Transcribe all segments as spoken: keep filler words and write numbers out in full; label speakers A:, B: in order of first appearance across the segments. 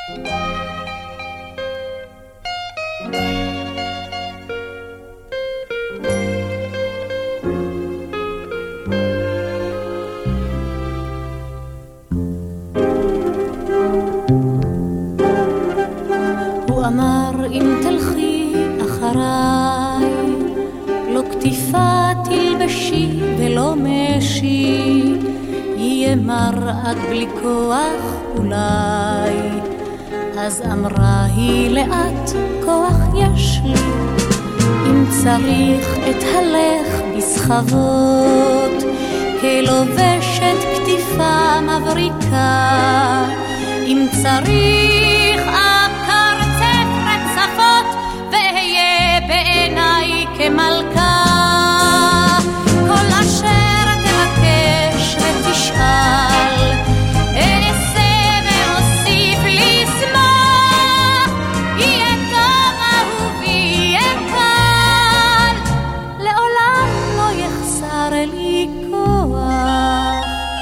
A: הוא אמר אם תלכי אחריי לא כתיפה תלבשי ולא משי יהיה מרעד בלי כוח אולי אז אמרה היא לאט כוח יש לי אם צריך את הלך בסחבות כלובשת כתיפה מבריקה אם צריך אקרצף רצפות והיה בעיניי כמלכה כל אשר תבקש ותשאל אעשה ואוסיף לשמוח יהיה טוב אהובי יהיה קל לעולם לא יחסר לי כוח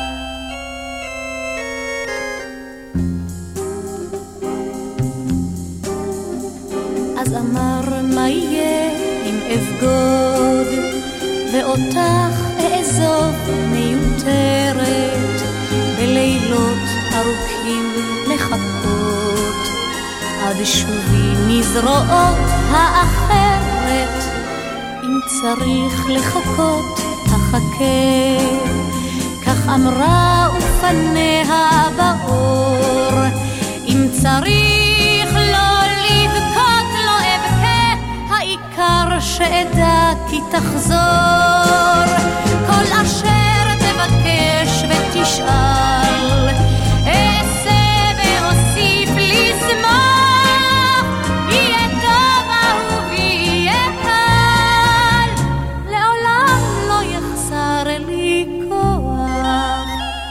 A: אז אמר מה יהיה אם אבגוד ואותך אעזוב מיותרת בלילות ארוכים לחכות עד שובי מזרועות האחרת אם צריך לחכות אחכה כך אמרה ופניה באור אם צריך לא לבכות לא אבכה העיקר שאדע כי תחזור כל אשר תבקש ותשאל אעשה ואוסיף לשמוח יהיה טוב אהובי יהיה קל לעולם לא יחסר לי כוח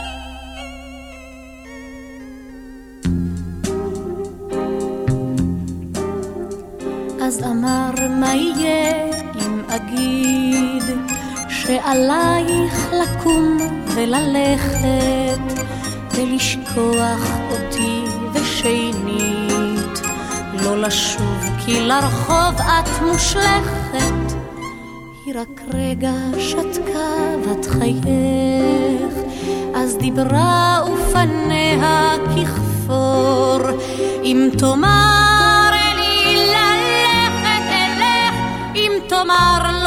A: אז אמר מה יהיה אם אגיד שעלייך לקום וללכת ולשכוח אותי ושנית לא לשוב כי לרחוב את מושלכת היא רק רגע שתקה בת חייך אז דיברה ופניה ככפור אם תאמר לי ללכת אלך אם תאמר